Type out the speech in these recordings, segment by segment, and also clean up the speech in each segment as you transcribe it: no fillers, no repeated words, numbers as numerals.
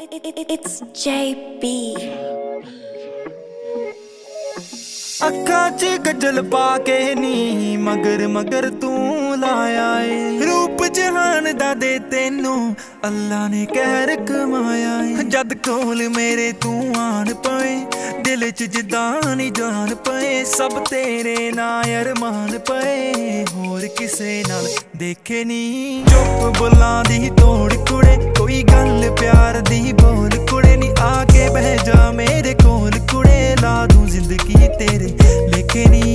It's JB. ਅੱਖਾਂ 'ਚ ਗਜਲ ਪਾ ਕੇ ਨੀ ਮਗਰ ਮਗਰ ਤੂੰ ਲਾਇਆ ਏ ਰੂਪ ਜਹਾਨ ਦਾ ਦੇ ਤੈਨੂੰ ਅੱਲਾ ਨੇ ਕਹਿਰ ਕਮਾਇਆ ਏ ਜਦ ਕੋਲ ਮੇਰੇ ਤੂੰ ਆਣ ਪਏ ਦਿਲ 'ਚ ਜਿੱਦਾਂ ਨੀ ਜਾਨ ਪਏ ਸਭ ਤੇਰੇ ਨਾਲ ਅਰਮਾਨ ਪਏ ਹੋਰ ਕਿਸੇ ਨਾਲ ਦੇਖੇ ਨੀ ਚੁੱਪ ਬੋਲਾਂ ਦੀ ਤੋੜ ਕੁੜੇ ਕੋਈ ਗੱਲ ਪਿਆਰ ਦੀ ਬੋਲ ਕੁੜੇ ਨੀ ਆ ਕੇ ਬਹਿ ਜਾ ਮੇਰੇ ਕੋਲ ਕੁੜੇ ਲਾ ਦੂੰ ਜ਼ਿੰਦਗੀ ਤੇਰੇ ਲੇਕੇ ਨੀ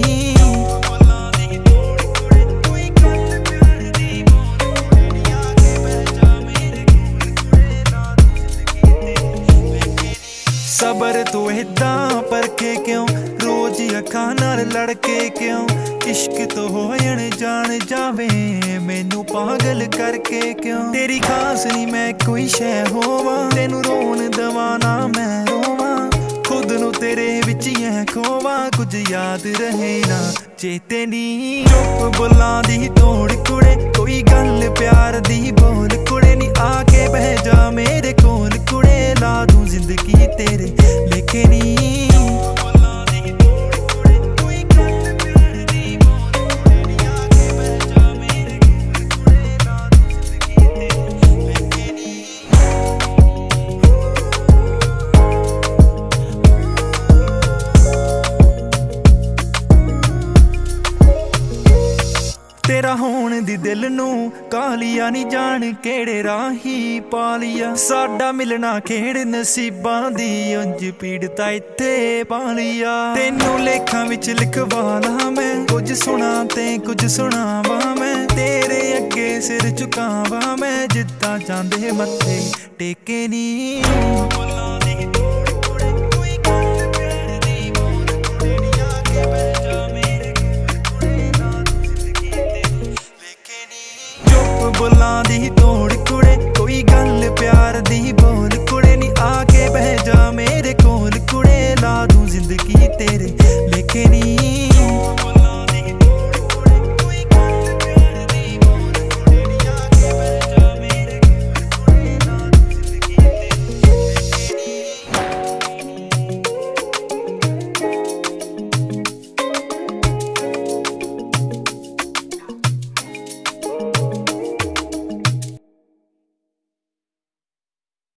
ਸਬਰ ਤੂੰ ਏਦਾਂ ਪਰਖੇ ਕਿਉਂ ਰੋਜ਼ ਅੱਖਾਂ ਨਾਲ ਲੜਕੇ ਕਿਉਂ ਇਸ਼ਕ ਤੋਂ ਹੋਣ ਜਾਣ ਜਾਵੇ ਮੈਨੂੰ ਪਾਗਲ ਕਰਕੇ ਕਿਉਂ ਤੇਰੀ ਖਾਸ ਨਹੀਂ ਮੈਂ ਕੋਈ ਸ਼ੈ ਹੋਵਾਂ ਤੈਨੂੰ ਰੋਣ ਦਵਾਂ ਨਾ ਮੈਂ ਰੋਵਾਂ ਖੁਦ ਨੂੰ ਤੇਰੇ ਵਿੱਚ ਐ ਖੋਵਾਂ ਕੁਝ ਯਾਦ ਰਹੇ ਨਾ ਚੇਤੇ ਨੀ ਚੁੱਪ ਬੋਲਾਂ ਦੀ ਤੋੜ ਕੁੜੇ ਕੋਈ ਗੱਲ ਪਿਆਰ ਦੀ ਬੋਲ ਕੁੜੇ ਨੀ ਆ ਕੇ ਬਹਿ ਜਾ ਮੇਰੇ ਕੋਲ ਕੁੜੇ ਲਾ ਦੂੰ ਜ਼ਿੰਦਗੀ ਤੇਰੇ ਲੇਕੇ ਨੀ ਤੇਰਾ ਹੋਣ ਦੀ ਦਿਲ ਨੂੰ ਕਾਲੀਆ ਨੀ ਜਾਣ ਕਿਹੜੇ ਰਾਹੀ ਪਾਲੀਆ ਸਾਡਾ ਮਿਲਣਾ ਖੇੜ ਨਸੀਬਾਂ ਦੀ ਉਂਝ ਪੀੜਤਾ ਇੱਥੇ ਪਾਲੀਆ ਤੈਨੂੰ ਲੇਖਾਂ ਵਿੱਚ ਲਿਖਵਾ ਲਾਂ ਮੈਂ ਕੁਝ ਸੁਣਾ ਤੇ ਕੁਝ ਸੁਣਾਵਾਂ ਮੈਂ ਤੇਰੇ ਅੱਗੇ ਸਿਰ ਝੁਕਾਵਾਂ ਮੈਂ ਜਿੱਦਾਂ ਜਾਂਦੇ ਮੱਥੇ ਟੇਕੇ ਨੀ